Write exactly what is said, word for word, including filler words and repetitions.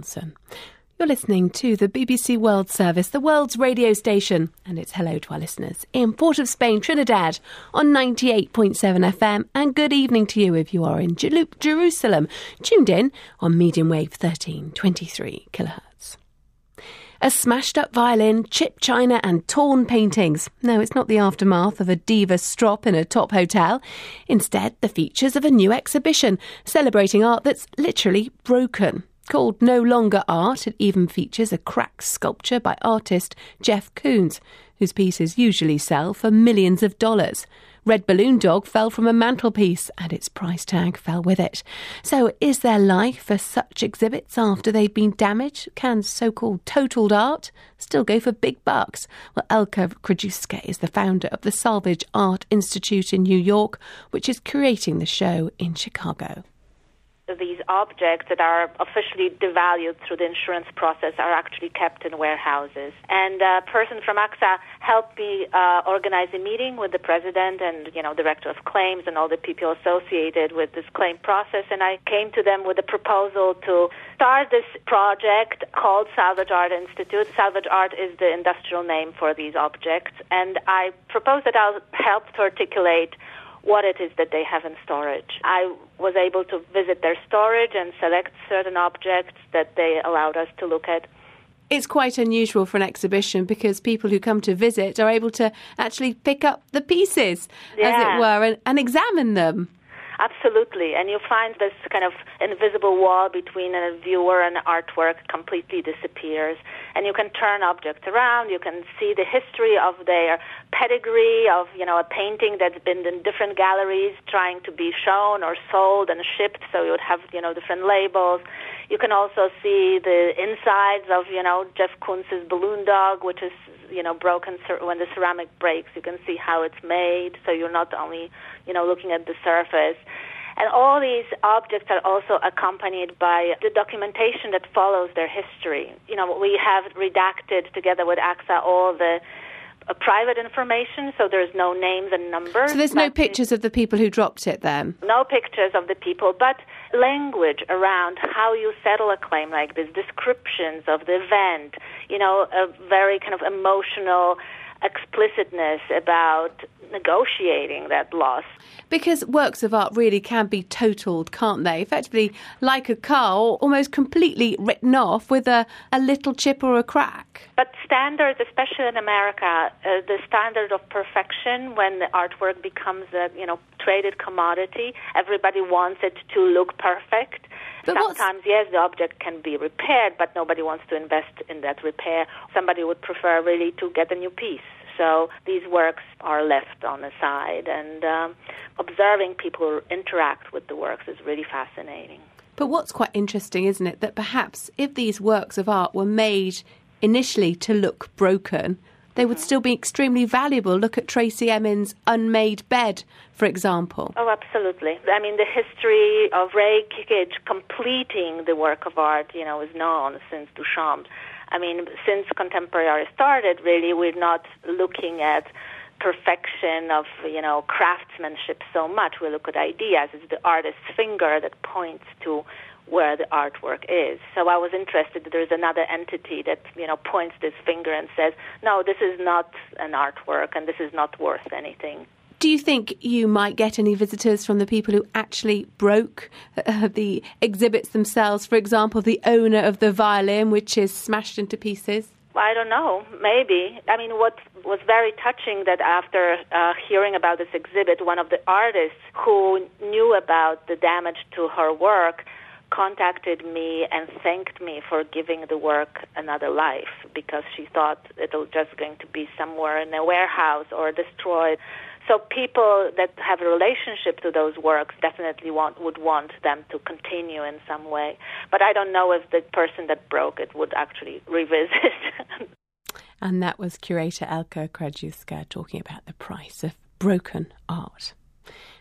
Wilson. You're listening to the B B C World Service, the world's radio station, and it's hello to our listeners in Port of Spain, Trinidad, on ninety-eight point seven F M, and good evening to you if you are in Jer- Jerusalem, tuned in on medium wave thirteen twenty-three kilohertz. A smashed-up violin, chipped china and torn paintings. No, it's not the aftermath of a diva strop in a top hotel. Instead, the features of a new exhibition celebrating art that's literally broken. Called No Longer Art, it even features a cracked sculpture by artist Jeff Koons, whose pieces usually sell for millions of dollars. Red Balloon Dog fell from a mantelpiece and its price tag fell with it. So is there life for such exhibits after they've been damaged? Can so-called totaled art still go for big bucks? Well, Elka Krajewska is the founder of the Salvage Art Institute in New York, which is curating the show in Chicago. These objects that are officially devalued through the insurance process are actually kept in warehouses. And a person from A X A helped me uh, organize a meeting with the president and, you know, director of claims and all the people associated with this claim process. And I came to them with a proposal to start this project called Salvage Art Institute. Salvage Art is the industrial name for these objects. And I proposed that I'll help to articulate what it is that they have in storage. I was able to visit their storage and select certain objects that they allowed us to look at. It's quite unusual for an exhibition because people who come to visit are able to actually pick up the pieces, yeah. as it were, and, and examine them. Absolutely. And you find this kind of invisible wall between a viewer and artwork completely disappears. And you can turn objects around. You can see the history of their pedigree, of, you know, a painting that's been in different galleries trying to be shown or sold and shipped. So you would have, you know, different labels. You can also see the insides of, you know, Jeff Koons's Balloon Dog, which is, you know, broken when the ceramic breaks. You can see how it's made. So you're not only, you know, looking at the surface. And all these objects are also accompanied by the documentation that follows their history. You know, we have redacted together with A X A all the uh, private information, so there's no names and numbers. So there's no pictures of the people who dropped it then? No pictures of the people, but language around how you settle a claim like this, descriptions of the event, you know, a very kind of emotional explicitness about negotiating that loss. Because works of art really can be totaled, can't they? Effectively, like a car, almost completely written off with a, a little chip or a crack. But standards, especially in America, uh, the standard of perfection when the artwork becomes a, you know, traded commodity, everybody wants it to look perfect. But Sometimes, yes, the object can be repaired, but nobody wants to invest in that repair. Somebody would prefer really to get a new piece. So these works are left on the side, and um, observing people interact with the works is really fascinating. But what's quite interesting, isn't it, that perhaps if these works of art were made initially to look broken, they would still be extremely valuable. Look at Tracey Emin's Unmade Bed, for example. Oh, absolutely. I mean, the history of Ray Kickage completing the work of art, you know, is known since Duchamp. I mean, since contemporary art started, really, we're not looking at perfection of, you know, craftsmanship so much. We look at ideas. It's the artist's finger that points to where the artwork is. So I was interested that there's another entity that, you know, points this finger and says, no, this is not an artwork and this is not worth anything. Do you think you might get any visitors from the people who actually broke uh, the exhibits themselves? For example, the owner of the violin, which is smashed into pieces? I don't know. Maybe. I mean, what was very touching that after uh, hearing about this exhibit, one of the artists who knew about the damage to her work contacted me and thanked me for giving the work another life because she thought it was just going to be somewhere in a warehouse or destroyed. So people that have a relationship to those works definitely want, would want them to continue in some way. But I don't know if the person that broke it would actually revisit. And that was curator Elka Krajewska talking about the price of broken art.